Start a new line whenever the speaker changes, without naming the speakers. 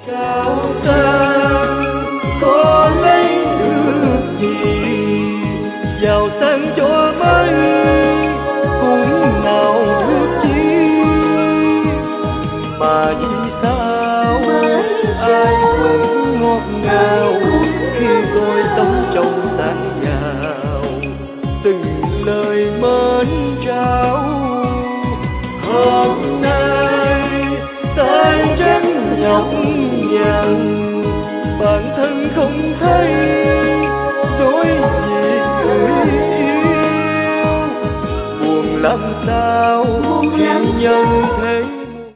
sao ta có lấy được gì giàu sang cho mấy cũng nào ước chi mà vì sao ai cũng ngọt ngào khi tôi sống trong sáng giàu từng lời mến trao hôm nay tay trắng nhọc nhằn bản thân không thấy đối gì gửi yêu buồn làm sao yêu nhân thế